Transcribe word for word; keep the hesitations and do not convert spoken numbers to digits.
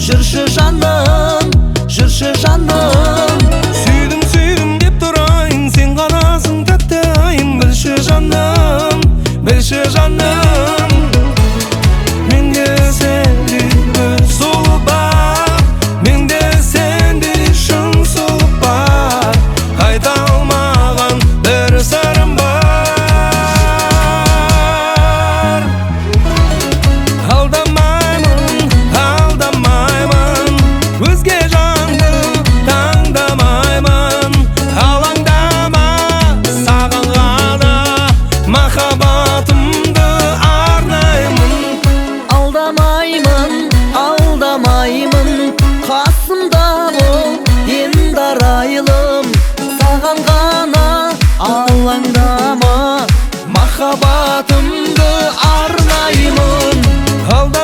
жүрші жаным, жүрші жаным. Сүйдім, сүйдім деп тұрайын, сен ғанасың тәтті айым. Білші жаным, білші жаным. Менде сендей бір сұлу бар, менде сендей шын сұлу бар. Айта алмаған бір сырым бар. Алдамаймын, алдамаймын, өзге жанды таңдамаймын. Алаңдама, саған ғана махаббатымды арнаймын. Алдамаймын, алдамаймын, қасымда бол, енді арайлым. Саған ғана алаңдама, махаббатымды арнаймын. Алда